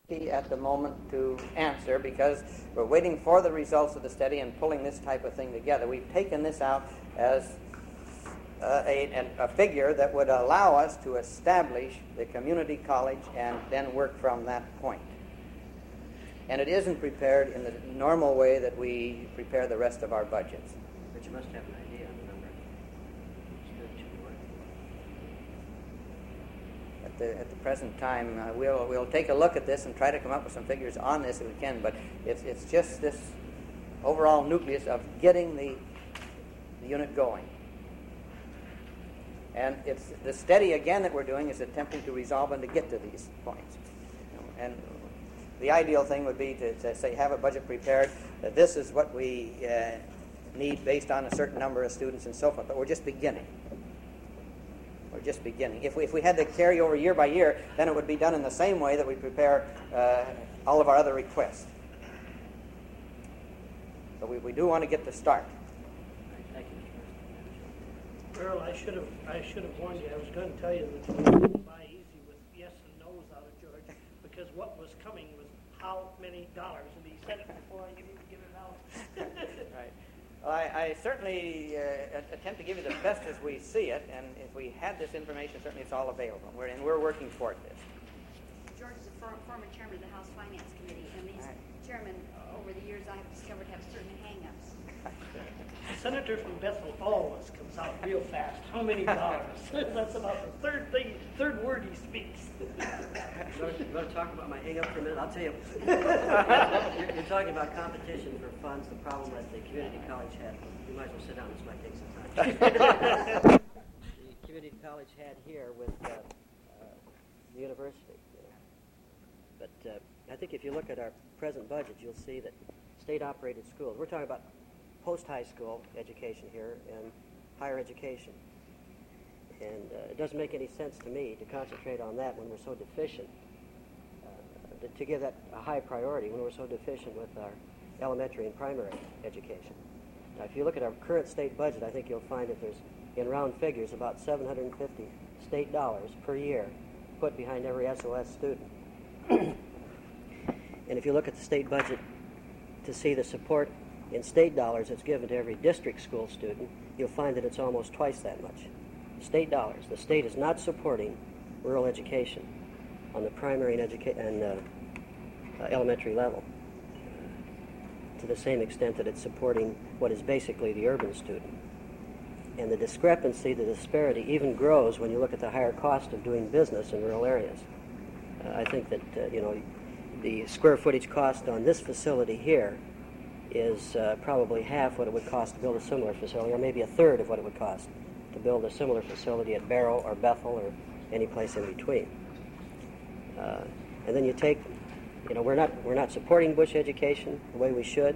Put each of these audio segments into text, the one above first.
at the moment to answer because we're waiting for the results of the study and pulling this type of thing together. We've taken this out as a figure that would allow us to establish the community college and then work from that point. And it isn't prepared in the normal way that we prepare the rest of our budgets. But you must have an idea on the number of students you work. At the present time, we'll take a look at this and try to come up with some figures on this if we can, but it's just this overall nucleus of getting the unit going. And it's the study, again, that we're doing is attempting to resolve and to get to these points. And the ideal thing would be to say, have a budget prepared, that this is what we need based on a certain number of students and so forth, but we're just beginning. We're just beginning. If we had to carry over year by year, then it would be done in the same way that we prepare all of our other requests. But we do want to get the start. Thank you. Earl, I should have warned you. I was going to tell you that you wouldn't buy easy with yes and no's out of George, because what was coming was how many dollars, and he said it before I could even give it out. Right. Well, I certainly attempt to give you the best as we see it, and if we had this information, certainly it's all available. We're working toward this. George is a former chairman of the House Finance Committee, and these chairmen, over the years, I have discovered have certain hang-ups. The senator from Bethel always comes out real fast. How many dollars? That's about the third word he speaks. You want to talk about my hang-up for a minute? I'll tell you. You're talking about competition for funds, the problem that the community college had. You might as well sit down. This might take some time. The community college had here with the university. But I think if you look at our present budget, you'll see that state-operated schools, we're talking about post-high school education here and higher education. And it doesn't make any sense to me to concentrate on that when we're so deficient, to give that a high priority when we're so deficient with our elementary and primary education. Now, if you look at our current state budget, I think you'll find that there's, in round figures, about $750 state dollars per year put behind every SOS student. And if you look at the state budget to see the support in state dollars that's given to every district school student, you'll find that it's almost twice that much. State dollars. The state is not supporting rural education on the primary and elementary level to the same extent that it's supporting what is basically the urban student. And the discrepancy, the disparity even grows when you look at the higher cost of doing business in rural areas. I think that, the square footage cost on this facility here is probably half what it would cost to build a similar facility, or maybe a third of what it would cost to build a similar facility at Barrow or Bethel or any place in between. And then you take, we're not supporting Bush education the way we should.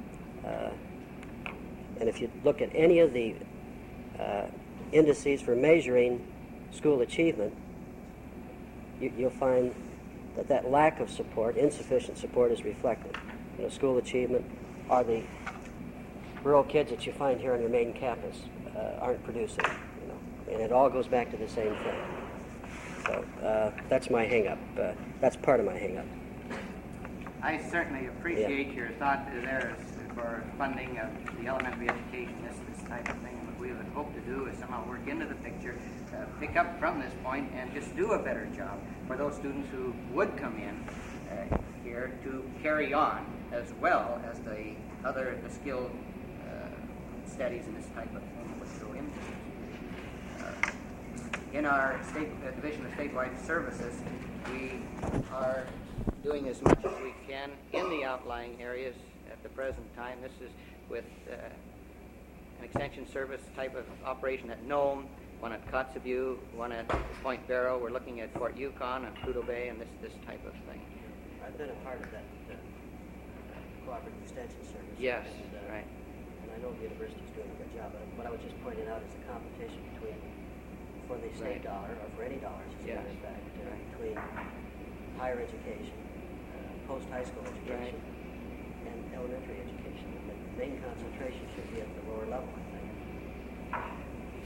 And if you look at any of the indices for measuring school achievement, you'll find that lack of support, insufficient support, is reflected. School achievement are the rural kids that you find here on your main campus aren't producing, and it all goes back to the same thing. So that's my hang-up. That's part of my hang-up. I certainly appreciate your thought there for funding of the elementary education, this type of thing. And what we would hope to do is somehow work into the picture, pick up from this point, and just do a better job for those students who would come in here to carry on as well as the skilled studies and this type of thing that would go into it. In our Division of Statewide Services, we are doing as much as we can in the outlying areas at the present time. This is with an extension service type of operation at Nome, one at Kotzebue, one at Point Barrow. We're looking at Fort Yukon and Prudhoe Bay and this type of thing. I've been a part of that cooperative extension service. Yes, and, right. And I know the university's doing a good job, but what I was just pointing out is the competition for the state dollar, or for any dollars, as a matter of fact, between higher education, post-high school education, and elementary education. And the main concentration should be at the lower level, I think.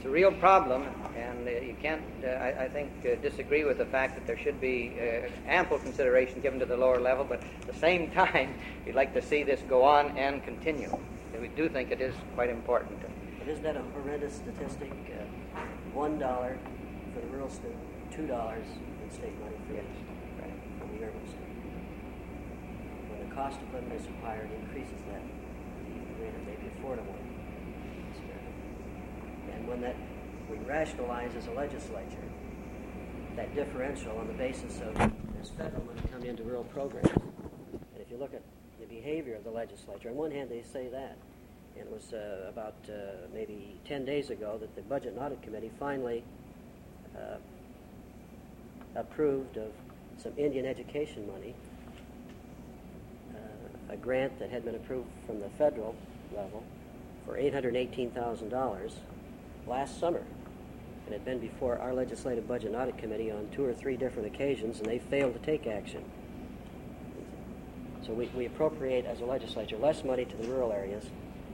It's a real problem, and you can't, I think, disagree with the fact that there should be ample consideration given to the lower level, but at the same time, we'd like to see this go on and continue. We do think it is quite important. But isn't that a horrendous statistic? $1 for the rural student, $2 in state money for the urban student. When the cost of living is higher, it increases that greater, maybe a 4-to-1. And when we rationalize as a legislature that differential on the basis of this federal money coming into rural programs, and if you look at the behavior of the legislature, on one hand they say that, and it was about maybe 10 days ago that the Budget and Audit Committee finally approved of some Indian education money, a grant that had been approved from the federal level for $818,000 last summer, and had been before our Legislative Budget and Audit Committee on 2 or 3 different occasions, and they failed to take action. So we appropriate as a legislature less money to the rural areas,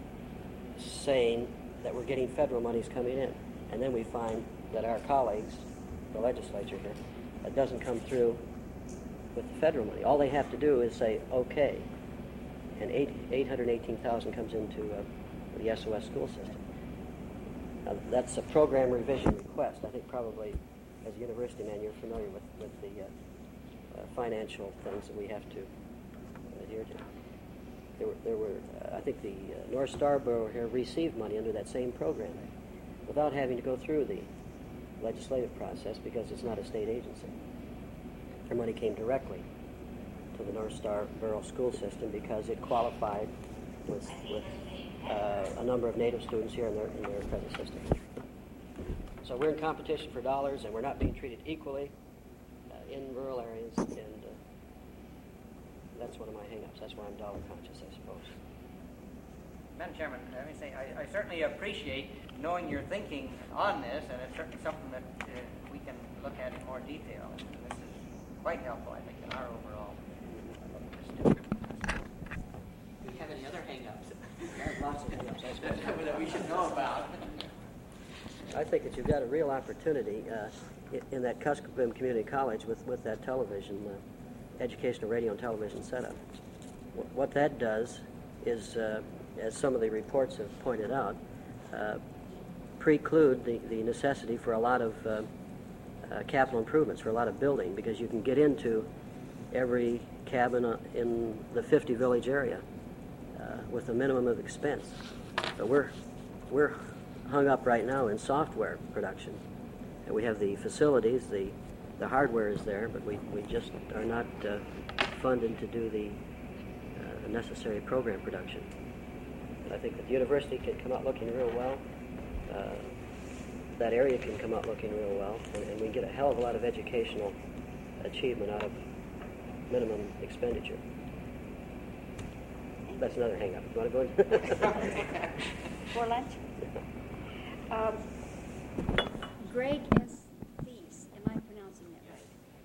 saying that we're getting federal monies coming in, and then we find that our colleagues, the legislature here, that doesn't come through with the federal money. All they have to do is say okay, and $818,000 comes into the SOS school system. Now, that's a program revision request. I think probably as a university man you're familiar with the financial things that we have to adhere to. There were I think the North Star Borough here received money under that same program without having to go through the legislative process because it's not a state agency. Their money came directly to the North Star Borough school system because it qualified with a number of native students here in their present system. So we're in competition for dollars, and we're not being treated equally in rural areas, and that's one of my hang-ups. That's why I'm dollar conscious, I suppose. Madam Chairman, let me say, I certainly appreciate knowing your thinking on this, and it's certainly something that we can look at in more detail. And this is quite helpful, I think, in our overall district. Do you have any other hang-ups? Lots of hang-ups, I suppose. that we should know about? I think that you've got a real opportunity in that Kuskokwim Community College with that television, educational radio and television setup. What that does is, as some of the reports have pointed out, preclude the necessity for a lot of capital improvements, for a lot of building, because you can get into every cabin in the 50 village area with a minimum of expense. But we're hung up right now in software production. And we have the facilities, the hardware is there, but we just are not funded to do the necessary program production. And I think that the university can come out looking real well. That area can come out looking real well, and we get a hell of a lot of educational achievement out of minimum expenditure. That's another hang-up. You want to go in? For lunch? Greg S. Thies. Am I pronouncing that right?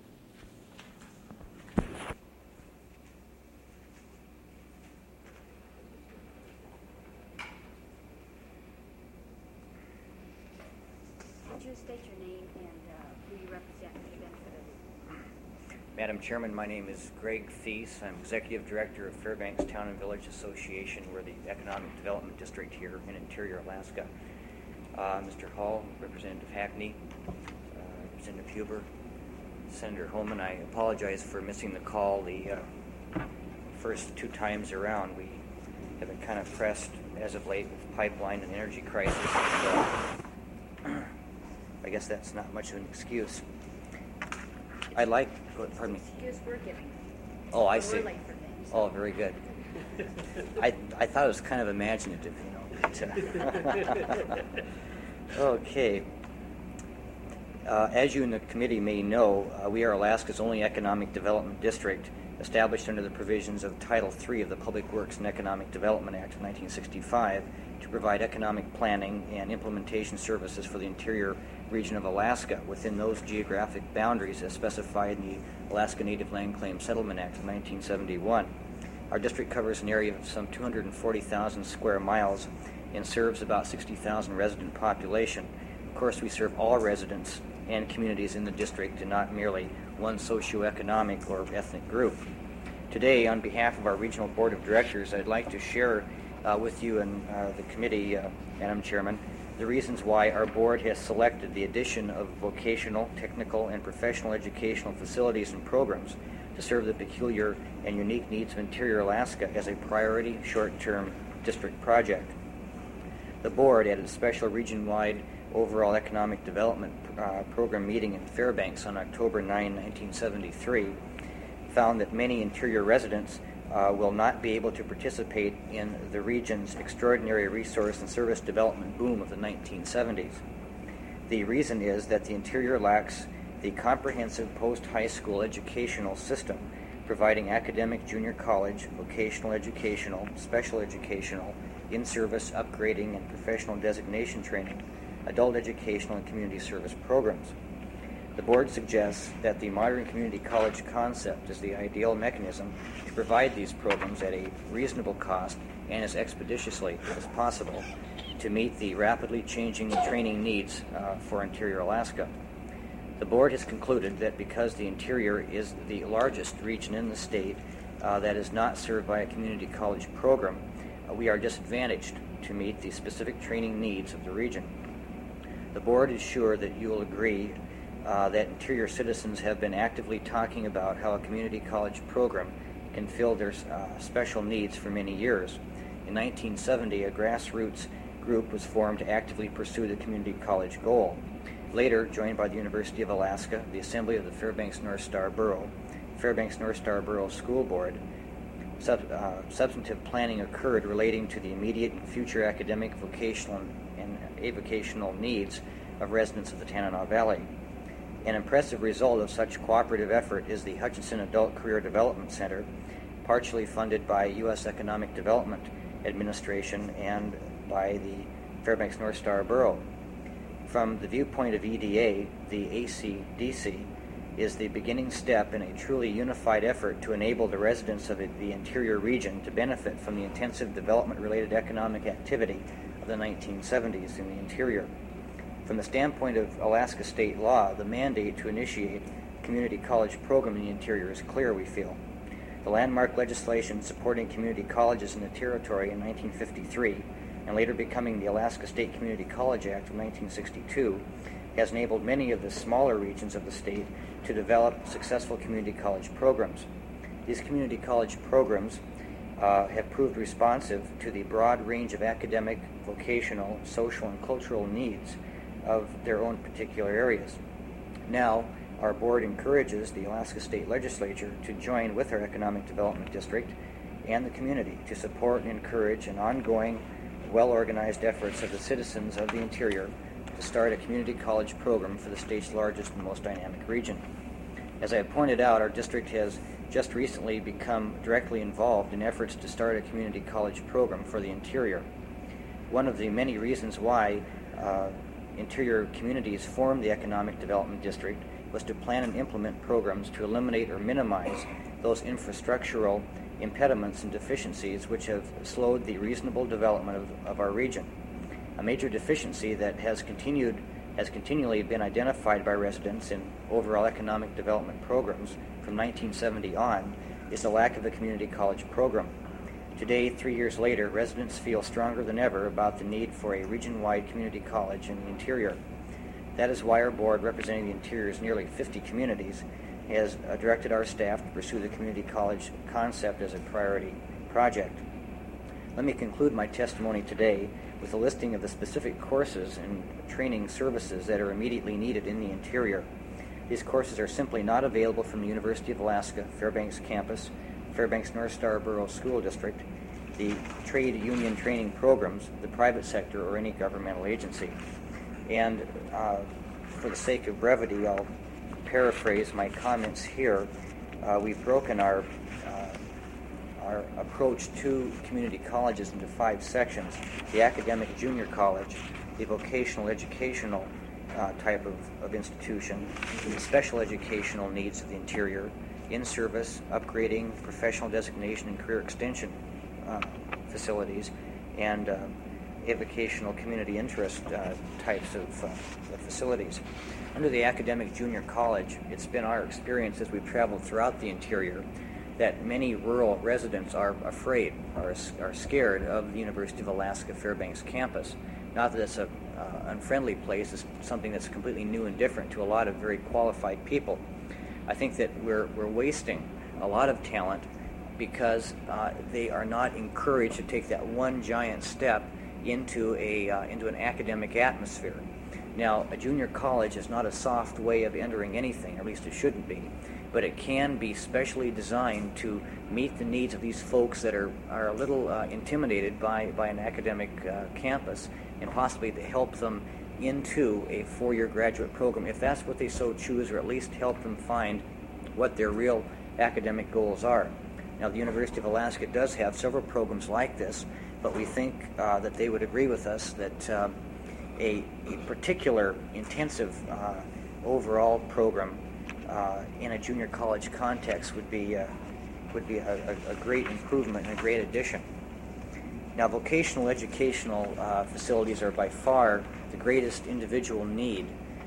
Would you state your name and who you represent for the benefit of Madam Chairman, my name is Greg Thies. I'm Executive Director of Fairbanks Town and Village Association. We're the Economic Development District here in Interior Alaska. Mr. Hall, Representative Hackney, Representative Huber, Senator Holman, I apologize for missing the call the first 2 times around. We have been kind of pressed as of late with pipeline and energy crisis. And, I guess that's not much of an excuse. I'd like, pardon me. excuse we're giving? Oh, I So see. We're late for things. Oh, very good. I thought it was kind of imaginative, you know. Okay. As you and the committee may know, we are Alaska's only economic development district established under the provisions of Title III of the Public Works and Economic Development Act of 1965 to provide economic planning and implementation services for the interior region of Alaska within those geographic boundaries as specified in the Alaska Native Land Claim Settlement Act of 1971. Our district covers an area of some 240,000 square miles and serves about 60,000 resident population. Of course, we serve all residents and communities in the district and not merely one socioeconomic or ethnic group. Today, on behalf of our Regional Board of Directors, I'd like to share with you and the committee, Madam Chairman, the reasons why our board has selected the addition of vocational, technical, and professional educational facilities and programs to serve the peculiar and unique needs of Interior Alaska as a priority short-term district project. The board, at its special region-wide overall economic development program meeting in Fairbanks on October 9, 1973, found that many Interior residents will not be able to participate in the region's extraordinary resource and service development boom of the 1970s. The reason is that the Interior lacks the comprehensive post-high school educational system, providing academic junior college, vocational educational, special educational, in-service upgrading and professional designation training, adult educational and community service programs. The board suggests that the modern community college concept is the ideal mechanism to provide these programs at a reasonable cost and as expeditiously as possible to meet the rapidly changing training needs for Interior Alaska. The board has concluded that because the Interior is the largest region in the state that is not served by a community college program, we are disadvantaged to meet the specific training needs of the region. The board is sure that you will agree that Interior citizens have been actively talking about how a community college program can fill their special needs for many years. In 1970, a grassroots group was formed to actively pursue the community college goal. Later, joined by the University of Alaska, the Assembly of the Fairbanks North Star Borough, Fairbanks North Star Borough School Board, substantive planning occurred relating to the immediate and future academic, vocational, and avocational needs of residents of the Tanana Valley. An impressive result of such cooperative effort is the Hutchinson Adult Career Development Center, partially funded by U.S. Economic Development Administration and by the Fairbanks North Star Borough. From the viewpoint of EDA, the ACDC is the beginning step in a truly unified effort to enable the residents of the Interior region to benefit from the intensive development-related economic activity of the 1970s in the Interior. From the standpoint of Alaska state law, the mandate to initiate a community college program in the Interior is clear, we feel. The landmark legislation supporting community colleges in the territory in 1953, and later becoming the Alaska State Community College Act of 1962, has enabled many of the smaller regions of the state to develop successful community college programs. These community college programs have proved responsive to the broad range of academic, vocational, social, and cultural needs of their own particular areas. Now, our board encourages the Alaska State Legislature to join with our Economic Development District and the community to support and encourage an ongoing, well-organized efforts of the citizens of the Interior to start a community college program for the state's largest and most dynamic region. As I have pointed out, our district has just recently become directly involved in efforts to start a community college program for the Interior. One of the many reasons why Interior communities formed the Economic Development District was to plan and implement programs to eliminate or minimize those infrastructural impediments and deficiencies which have slowed the reasonable development of our region. A major deficiency that has continually been identified by residents in overall economic development programs from 1970 on is the lack of a community college program. Today, 3 years later, residents feel stronger than ever about the need for a region-wide community college in the Interior. That is why our board, representing the Interior's nearly 50 communities, has directed our staff to pursue the community college concept as a priority project. Let me conclude my testimony today with a listing of the specific courses and training services that are immediately needed in the Interior. These courses are simply not available from the University of Alaska, Fairbanks campus, Fairbanks North Star Borough School District, the trade union training programs, the private sector, or any governmental agency. And for the sake of brevity, I'll paraphrase my comments here. We've broken our approach to community colleges into 5 sections: the academic junior college, the vocational educational type of institution, the special educational needs of the Interior, in-service, upgrading, professional designation, and career extension facilities, and educational community interest types of facilities. Under the academic junior college, it's been our experience as we've traveled throughout the interior that many rural residents are afraid, are scared of the University of Alaska Fairbanks campus. Not that it's an unfriendly place, it's something that's completely new and different to a lot of very qualified people. I think that we're wasting a lot of talent because they are not encouraged to take that one giant step into an academic atmosphere. Now, a junior college is not a soft way of entering anything, or at least it shouldn't be, but it can be specially designed to meet the needs of these folks that are a little intimidated by an academic campus, and possibly to help them into a four-year graduate program, if that's what they so choose, or at least help them find what their real academic goals are. Now, the University of Alaska does have several programs like this, but we think that they would agree with us that a particular intensive overall program in a junior college context would be a great improvement and a great addition. Now, vocational educational facilities are by far the greatest individual need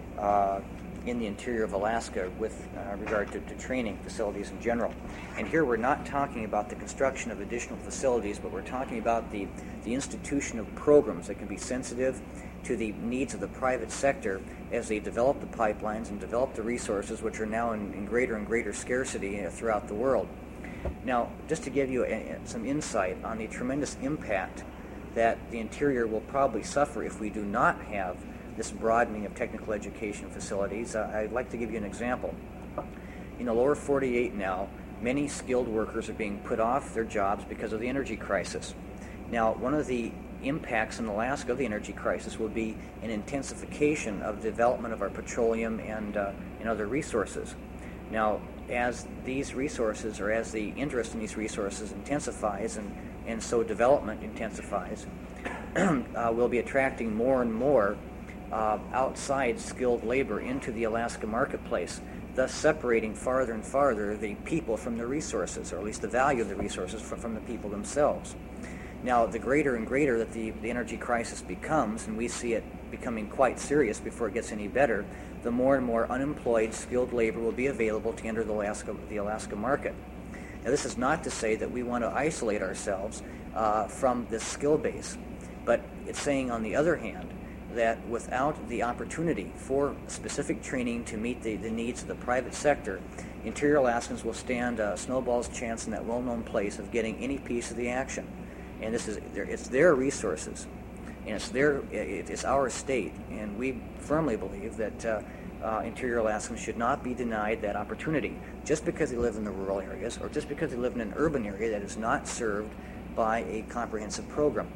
in the interior of Alaska with regard to training facilities in general. And here we're not talking about the construction of additional facilities, but we're talking about the institution of programs that can be sensitive to the needs of the private sector as they develop the pipelines and develop the resources, which are now in greater and greater scarcity throughout the world. Now, just to give you some insight on the tremendous impact that the interior will probably suffer if we do not have this broadening of technical education facilities, I'd like to give you an example. In the lower 48 now, many skilled workers are being put off their jobs because of the energy crisis. Now, one of the impacts in Alaska of the energy crisis will be an intensification of the development of our petroleum and other resources. Now, as these resources, or as the interest in these resources intensifies and so development intensifies, we'll be attracting more and more outside skilled labor into the Alaska marketplace, thus separating farther and farther the people from the resources, or at least the value of the resources from the people themselves. Now, the greater and greater that the energy crisis becomes, and we see it becoming quite serious before it gets any better, the more and more unemployed skilled labor will be available to enter the Alaska market. Now, this is not to say that we want to isolate ourselves from this skill base, but it's saying, on the other hand, that without the opportunity for specific training to meet the needs of the private sector, interior Alaskans will stand a snowball's chance in that well-known place of getting any piece of the action. And it's their resources, and it's our state, and we firmly believe that interior Alaskans should not be denied that opportunity just because they live in the rural areas, or just because they live in an urban area that is not served by a comprehensive program.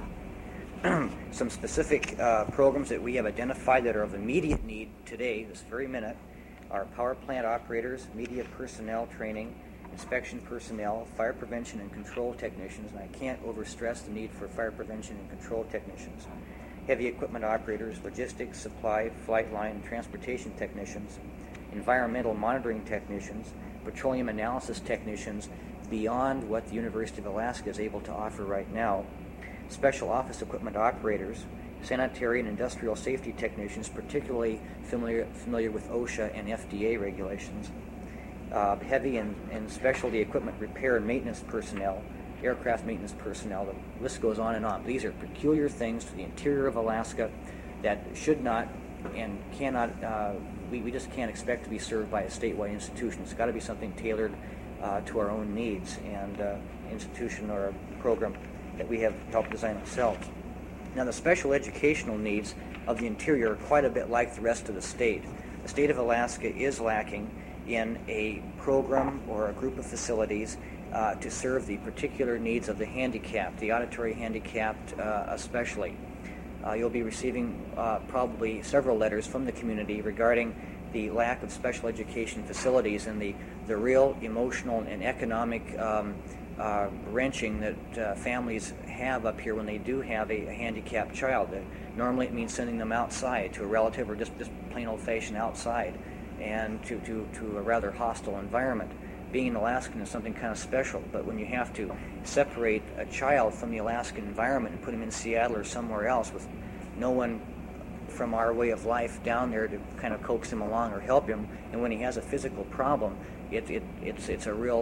Some specific programs that we have identified that are of immediate need today, this very minute, are power plant operators, media personnel training, inspection personnel, fire prevention and control technicians, and I can't overstress the need for fire prevention and control technicians, heavy equipment operators, logistics, supply, flight line, and transportation technicians, environmental monitoring technicians, petroleum analysis technicians, beyond what the University of Alaska is able to offer right now, special office equipment operators, sanitary and industrial safety technicians, particularly familiar with OSHA and FDA regulations, heavy and specialty equipment repair and maintenance personnel, aircraft maintenance personnel. The list goes on and on. These are peculiar things to the interior of Alaska that should not and cannot, we just can't expect to be served by a statewide institution. It's got to be something tailored to our own needs, and institution or a program that we have helped design ourselves. Now, the special educational needs of the interior are quite a bit like the rest of the state. The state of Alaska is lacking in a program or a group of facilities to serve the particular needs of the handicapped, the auditory handicapped especially. You'll be receiving probably several letters from the community regarding the lack of special education facilities and the real emotional and economic wrenching that families have up here when they do have a handicapped child. Normally it means sending them outside to a relative, or just plain old-fashioned outside, and to a rather hostile environment. being an Alaskan is something kind of special, but when you have to separate a child from the Alaskan environment and put him in Seattle or somewhere else with no one from our way of life down there to kind of coax him along or help him, and when he has a physical problem, it's a real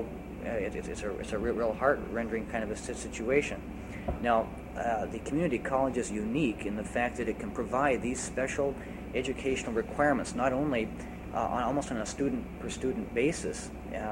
heart-rendering kind of a situation. Now, the community college is unique in the fact that it can provide these special educational requirements, not only almost on a student-per-student basis,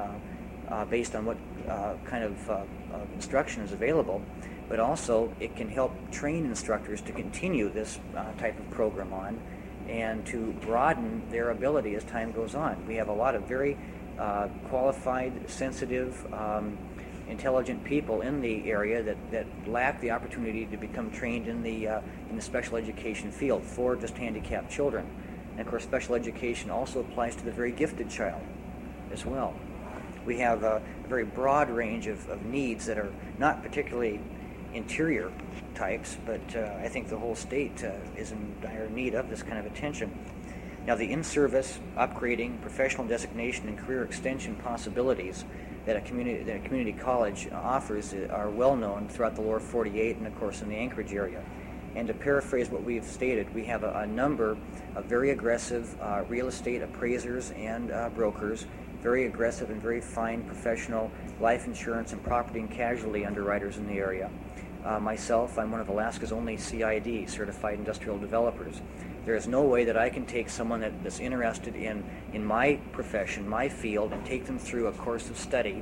based on what kind of instruction is available, but also it can help train instructors to continue this type of program on and to broaden their ability as time goes on. We have a lot of very qualified, sensitive, intelligent people in the area that lack the opportunity to become trained in the special education field for just handicapped children. And of course, special education also applies to the very gifted child as well. We have a very broad range of needs that are not particularly interior types, but I think the whole state is in dire need of this kind of attention. Now, the in-service, upgrading, professional designation, and career extension possibilities that a community college offers are well known throughout the lower 48 and, of course, in the Anchorage area. And to paraphrase what we've stated, we have a number of very aggressive real estate appraisers and brokers, very aggressive and very fine professional life insurance and property and casualty underwriters in the area. Myself, I'm one of Alaska's only CID, Certified Industrial Developers. There is no way that I can take someone that's interested in my profession, my field, and take them through a course of study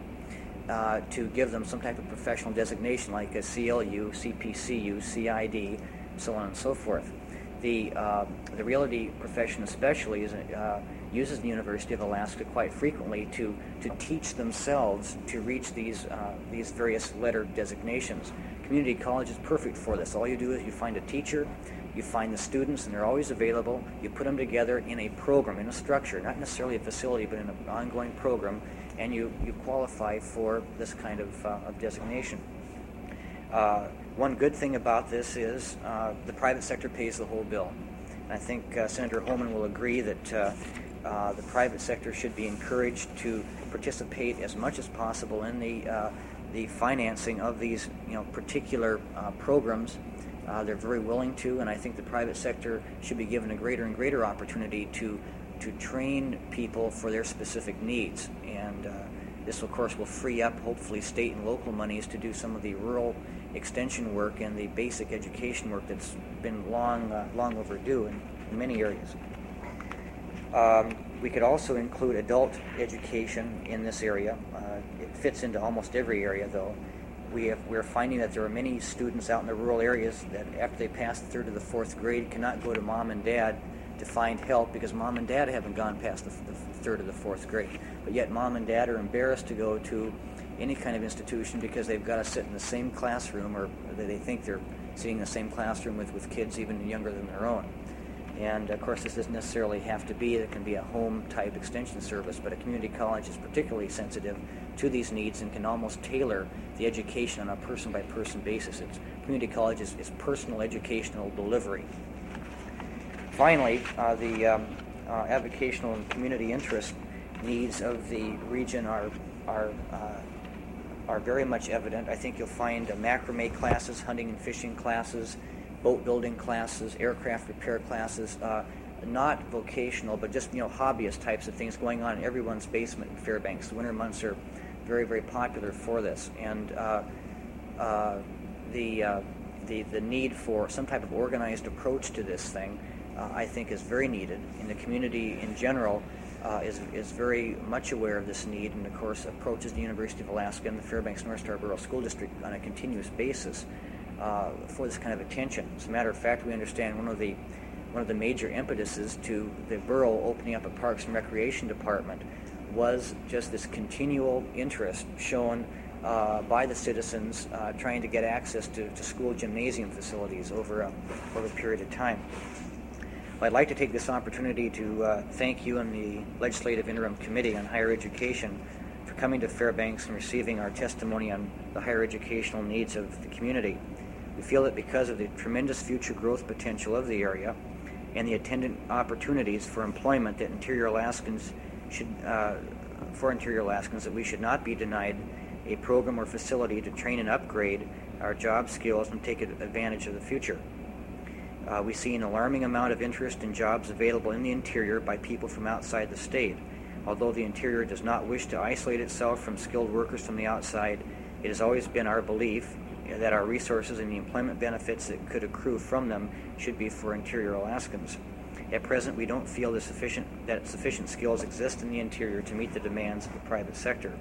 to give them some type of professional designation like a CLU, CPCU, CID, so on and so forth. The realty profession especially uses the University of Alaska quite frequently to teach themselves to reach these various letter designations. Community college is perfect for this. All you do is you find a teacher, you find the students, and they're always available. You put them together in a program, in a structure, not necessarily a facility, but in an ongoing program, and you qualify for this kind of designation. One good thing about this is the private sector pays the whole bill. And I think Senator Holman will agree that the private sector should be encouraged to participate as much as possible in the financing of these particular programs. They're very willing to, and I think the private sector should be given a greater and greater opportunity to train people for their specific needs. And this, of course, will free up, hopefully, state and local monies to do some of the rural extension work and the basic education work that's been long overdue in many areas. We could also include adult education in this area. It fits into almost every area, though. We're finding that there are many students out in the rural areas that after they pass the 3rd to the 4th grade cannot go to mom and dad to find help because mom and dad haven't gone past the 3rd to the 4th grade. But yet mom and dad are embarrassed to go to any kind of institution because they've got to sit in the same classroom, or they think they're sitting in the same classroom with kids even younger than their own. And of course, this doesn't necessarily have to be. It can be a home-type extension service, but a community college is particularly sensitive to these needs and can almost tailor the education on a person-by-person basis. Community college is personal educational delivery. Finally, the avocational and community interest needs of the region are very much evident. I think you'll find macrame classes, hunting and fishing classes, boat building classes, aircraft repair classes, not vocational, but just hobbyist types of things going on in everyone's basement in Fairbanks. The winter months are very, very popular for this, and the need for some type of organized approach to this thing, I think, is very needed. And the community in general is very much aware of this need, and of course approaches the University of Alaska and the Fairbanks North Star Borough School District on a continuous basis for this kind of attention. As a matter of fact, we understand one of the major impetuses to the borough opening up a Parks and Recreation Department was just this continual interest shown by the citizens trying to get access to school gymnasium facilities over a period of time. Well, I'd like to take this opportunity to thank you and the Legislative Interim Committee on Higher Education for coming to Fairbanks and receiving our testimony on the higher educational needs of the community. We feel that because of the tremendous future growth potential of the area and the attendant opportunities for employment that interior Alaskans should for Interior Alaskans that we should not be denied a program or facility to train and upgrade our job skills and take advantage of the future. We see an alarming amount of interest in jobs available in the interior by people from outside the state. Although the interior does not wish to isolate itself from skilled workers from the outside, it has always been our belief that our resources and the employment benefits that could accrue from them should be for Interior Alaskans. At present, we don't feel that sufficient skills exist in the interior to meet the demands of the private sector.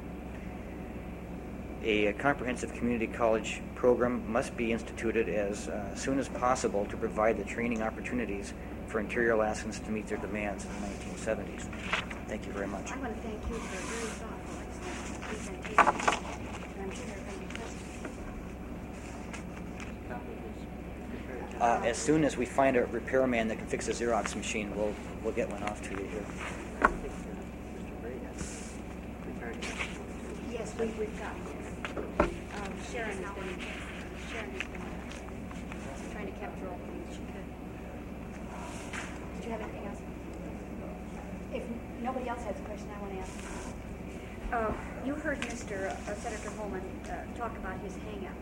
A comprehensive community college program must be instituted as soon as possible to provide the training opportunities for Interior Alaskans to meet their demands in the 1970s. Thank you very much. I want to thank you for a very thoughtful, excellent presentation. And I'm sure there are going to be questions. As soon as we find a repairman that can fix a Xerox machine, we'll get one off to you here. I think Mr. Bray has prepared it. Yes, we've got this. Sharon has been trying to capture all things she could. Did you have anything else? If nobody else has a question, I want to ask. You heard Mr. Senator Holman talk about his hang-up.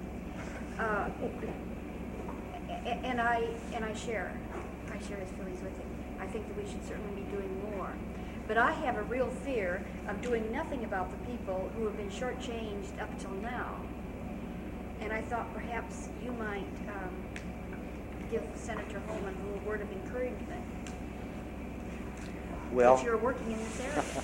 And I share his feelings with him. I think that we should certainly be doing more. But I have a real fear of doing nothing about the people who have been shortchanged up till now. And I thought perhaps you might give Senator Holman a little word of encouragement. Well, that you're working in this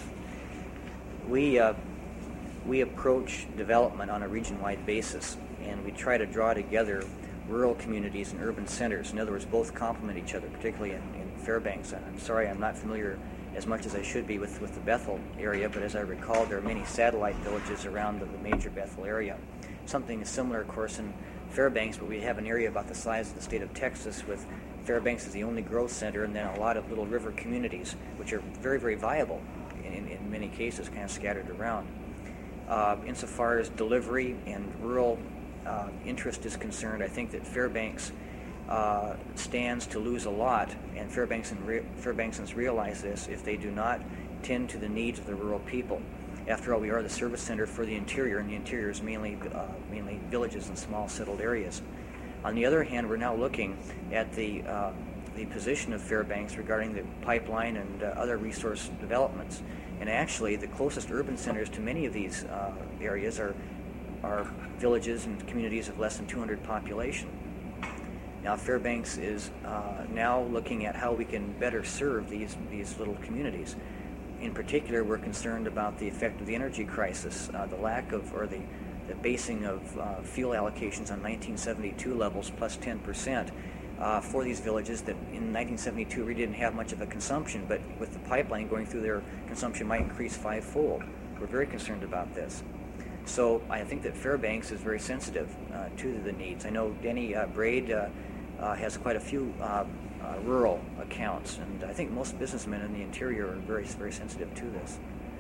we area. approach development on a region-wide basis, and we try to draw together rural communities and urban centers. In other words, both complement each other, particularly in Fairbanks. I'm sorry I'm not familiar as much as I should be with the Bethel area, but as I recall, there are many satellite villages around the major Bethel area. Something similar, of course, in Fairbanks, but we have an area about the size of the state of Texas, with Fairbanks as the only growth center, and then a lot of little river communities, which are very, very viable in many cases, kind of scattered around. Insofar as delivery and rural interest is concerned, I think that Fairbanks stands to lose a lot, and Fairbanksans realize this if they do not tend to the needs of the rural people. After all, we are the service center for the interior, and the interior is mainly villages and small settled areas. On the other hand, we're now looking at the position of Fairbanks regarding the pipeline and other resource developments. And actually, the closest urban centers to many of these areas are villages and communities of less than 200 population. Now, Fairbanks is now looking at how we can better serve these little communities. In particular, we're concerned about the effect of the energy crisis, the lack of, or the basing of fuel allocations on 1972 levels plus 10% for these villages that in 1972 really didn't have much of a consumption, but with the pipeline going through, their consumption might increase fivefold. We're very concerned about this. So I think that Fairbanks is very sensitive to the needs. I know Denny Braid has quite a few rural accounts, and I think most businessmen in the interior are very, very sensitive to this.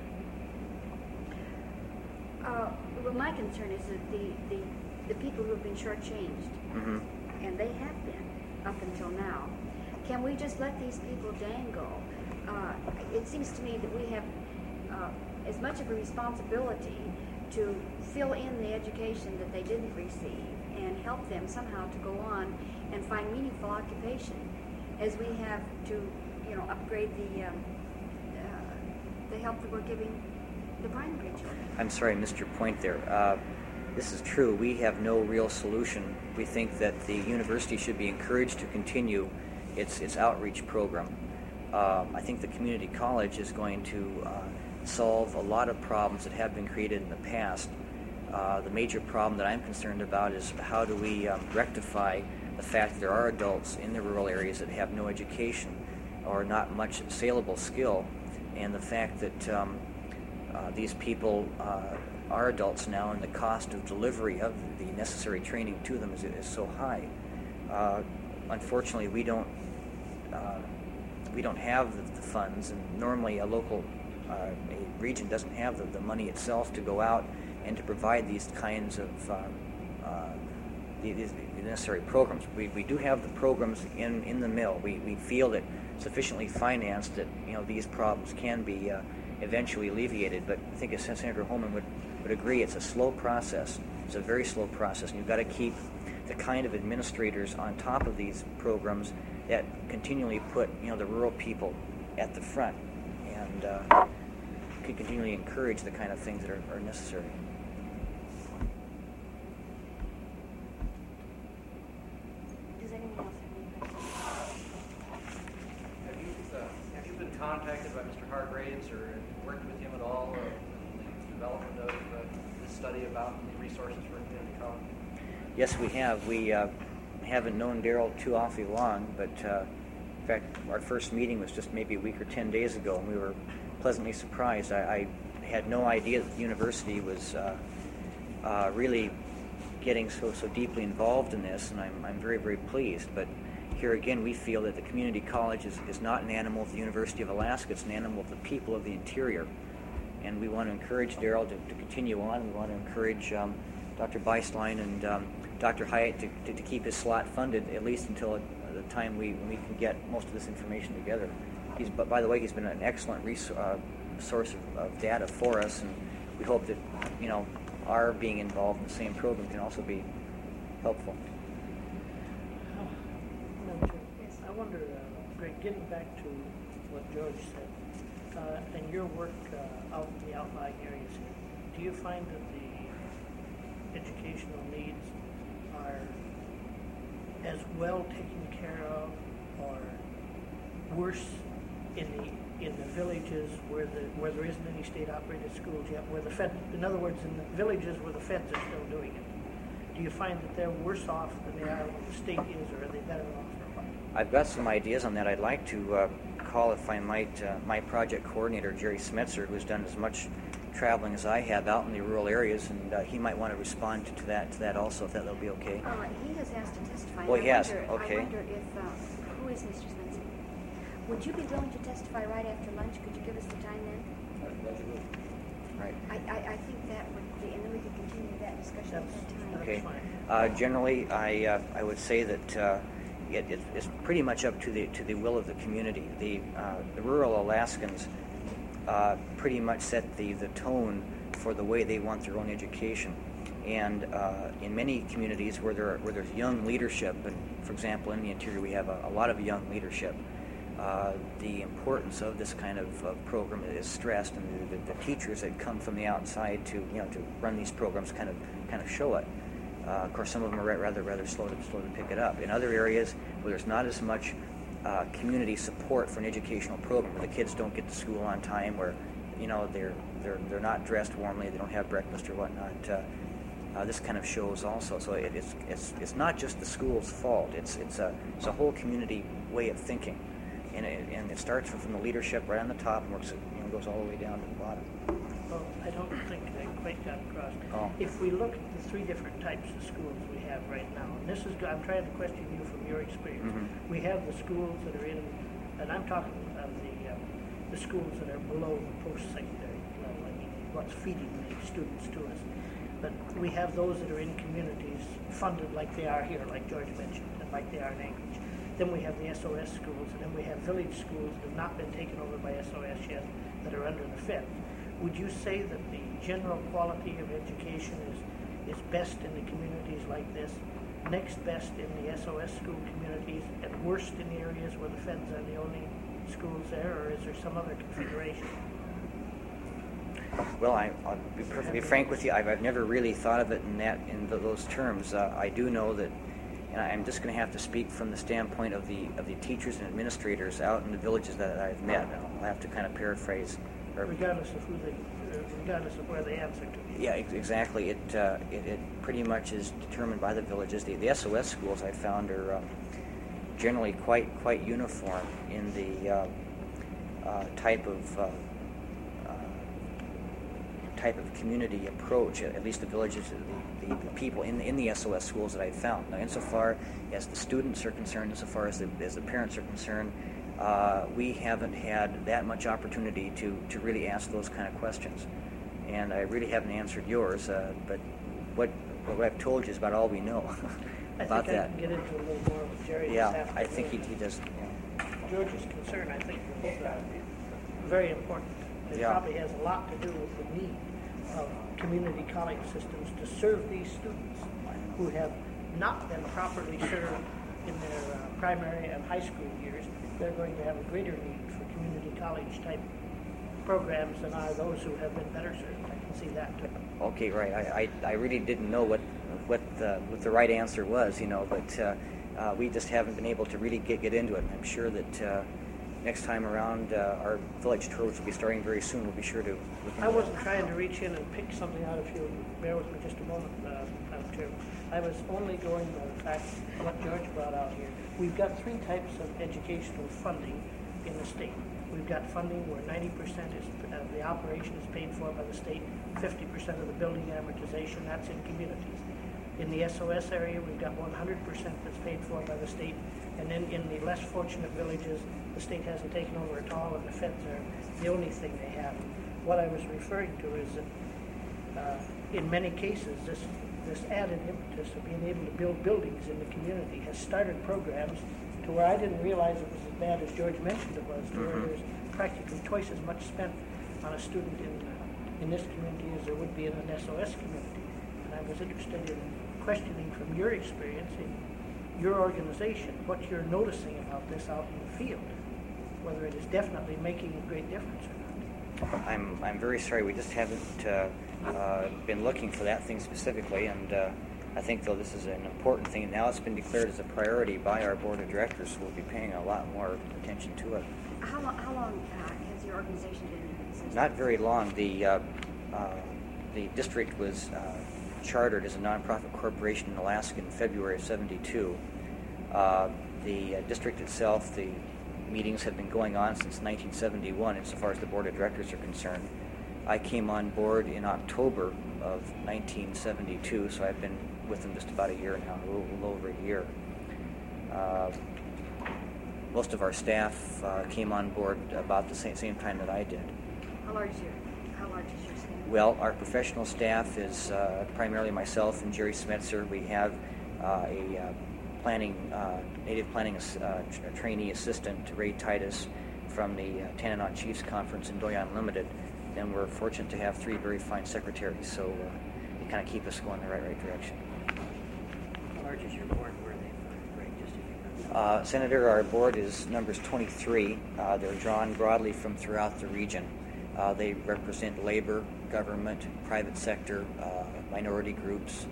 Well, my concern is that the people who have been shortchanged, Mm-hmm. and they have been up until now, can we just let these people dangle? It seems to me that we have as much of a responsibility to fill in the education that they didn't receive and help them somehow to go on and find meaningful occupation, as we have to, upgrade the help that we're giving the primary children. I'm sorry, I missed your point there. This is true. We have no real solution. We think that the university should be encouraged to continue its outreach program. I think the community college is going to solve a lot of problems that have been created in the past. The major problem that I'm concerned about is how do we rectify the fact that there are adults in the rural areas that have no education or not much saleable skill, and the fact that these people are adults now, and the cost of delivery of the necessary training to them is so high. Unfortunately, we don't have the funds, and normally a local a region doesn't have the money itself to go out and to provide these kinds of these necessary programs. We do have the programs in the mill. We feel that sufficiently financed that these problems can be eventually alleviated. But I think as Senator Holman would agree, it's a slow process. It's a very slow process, and you've got to keep the kind of administrators on top of these programs that continually put the rural people at the front and can continually encourage the kind of things that are necessary. Does anyone else have any questions? Have you been contacted by Mr. Hargraves or worked with him at all in the development of this study about the resources for community college? Yes, we have. We haven't known Daryl too awfully long, but in fact, our first meeting was just maybe a week or 10 days ago, and we were pleasantly surprised. I had no idea that the university was really getting so deeply involved in this, and I'm very, very pleased. But here again, we feel that the community college is not an animal of the University of Alaska. It's an animal of the people of the interior. And we want to encourage Daryl to continue on. We want to encourage Dr. Beislein and Dr. Hyatt to keep his slot funded, at least until the time when we can get most of this information together. By the way, he's been an excellent source of data for us, and we hope that our being involved in the same program can also be helpful. I wonder, Greg, getting back to what George said, and your work out in the outlying areas here, do you find that the educational needs are as well taken care of or worse in the villages where there isn't any state-operated schools yet, in other words, in the villages where the feds are still doing it? Do you find that they're worse off than they are when the state is, or are they better off? I've got some ideas on that. I'd like to call, if I might, my project coordinator, Jerry Smetzer, who's done as much traveling as I have out in the rural areas, and he might want to respond to that also, if that'll be okay. He has asked to testify. Well, he has. Okay. I wonder if, who is Mr. Spencer? Would you be willing to testify right after lunch? Could you give us the time then? Right. I think that would be, and then we could continue that discussion at that time. Okay. Generally, I would say that it's pretty much up to the will of the community. The rural Alaskans pretty much set the tone for the way they want their own education. And in many communities where there's young leadership, and for example in the interior we have a lot of young leadership, the importance of this kind of program is stressed, and the teachers that come from the outside to run these programs kind of show it. Of course, some of them are rather slow to pick it up. In other areas where there's not as much community support for an educational program, where the kids don't get to school on time, where they're not dressed warmly, they don't have breakfast or whatnot, this kind of shows also. So it's not just the school's fault. It's a whole community way of thinking, and it starts from the leadership right on the top and works goes all the way down to the bottom. Well, I don't think I quite got across. Oh. If we look at the three different types of schools we have right now, and this is, I'm trying to question you from your experience. Mm-hmm. We have the schools that are in, and I'm talking of the schools that are below the post-secondary level, I mean, what's feeding the students to us. But we have those that are in communities funded like they are here, like George mentioned, and like they are in Anchorage. Then we have the SOS schools, and then we have village schools that have not been taken over by SOS yet, that are under the Fed. Would you say that the general quality of education is best in the communities like this, next best in the SOS school communities, and worst in the areas where the Feds are the only schools there, or is there some other configuration? Well, I'll be perfectly frank with you. I've never really thought of it in those terms. I do know that, and I'm just going to have to speak from the standpoint of the teachers and administrators out in the villages that I've met. I'll have to kind of paraphrase. Regardless of where they answer to. Yeah, exactly. It pretty much is determined by the villages. The SOS schools I found are generally quite uniform in the type of community approach. At least the villages, the people in the SOS schools that I found. Now, insofar as the students are concerned, insofar as the parents are concerned, we haven't had that much opportunity to really ask those kind of questions. And I really haven't answered yours, but what I've told you is about all we know about that. I think I can get into a little more with Jerry. Yeah, I think he does. Yeah. George's concern, I think, is very important. It Yeah. probably has a lot to do with the need of community college systems to serve these students who have not been properly served in their primary and high school years. They're going to have a greater need for community college type programs than are those who have been better served. I can see that too. Okay, right. I really didn't know what the right answer was, but we just haven't been able to really get into it. I'm sure that next time around, our village tours will be starting very soon. We'll be sure to look into I wasn't trying to reach in and pick something out if you'll bear with me just a moment, Madam Chair. I was only going by the fact what George brought out here. We've got three types of educational funding in the state. We've got funding where 90% of the operation is paid for by the state, 50% of the building amortization, that's in communities. In the SOS area, we've got 100% that's paid for by the state, and then in the less fortunate villages, the state hasn't taken over at all, and the feds are the only thing they have. What I was referring to is that in many cases, this added impetus of being able to build buildings in the community has started programs to where I didn't realize it was as bad as George mentioned it was, to where there's practically twice as much spent on a student in this community as there would be in an SOS community. And I was interested in questioning from your experience in your organization what you're noticing about this out in the field, whether it is definitely making a great difference or not. I'm very sorry. We just haven't been looking for that thing specifically, and I think, though, this is an important thing. Now it's been declared as a priority by our board of directors, so we'll be paying a lot more attention to it. How long has your organization been in existence? Not very long. The district was chartered as a nonprofit corporation in Alaska in February of '72. The district itself, the meetings have been going on since 1971 insofar as the board of directors are concerned. I came on board in October of 1972, so I've been with them just about a year now, a little over a year. Most of our staff came on board about the same time that I did. How large is your staff? Well, our professional staff is primarily myself and Jerry Smetzer. We have a native planning trainee assistant, Ray Titus, from the Tanana Chiefs Conference in Doyon Limited. And we're fortunate to have three very fine secretaries, so they kind of keep us going in the right direction. How large is your board? Where are they from? Just if you could. Senator, our board is numbers 23. They're drawn broadly from throughout the region. They represent labor, government, private sector, minority groups.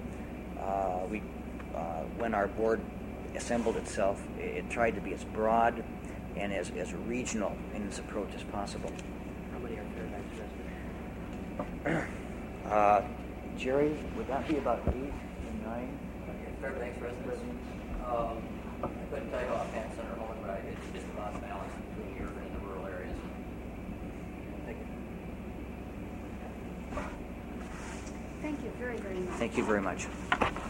When our board assembled itself, it tried to be as broad and as regional in its approach as possible. How many are Fairbanks residents? Jerry, would that be about 8 or 9? Okay, Fairbanks residents. I couldn't tell you offhand, Senator Holman, but it's just about balanced between urban and the rural areas. Thank you. Thank you very, very much. Thank you very much.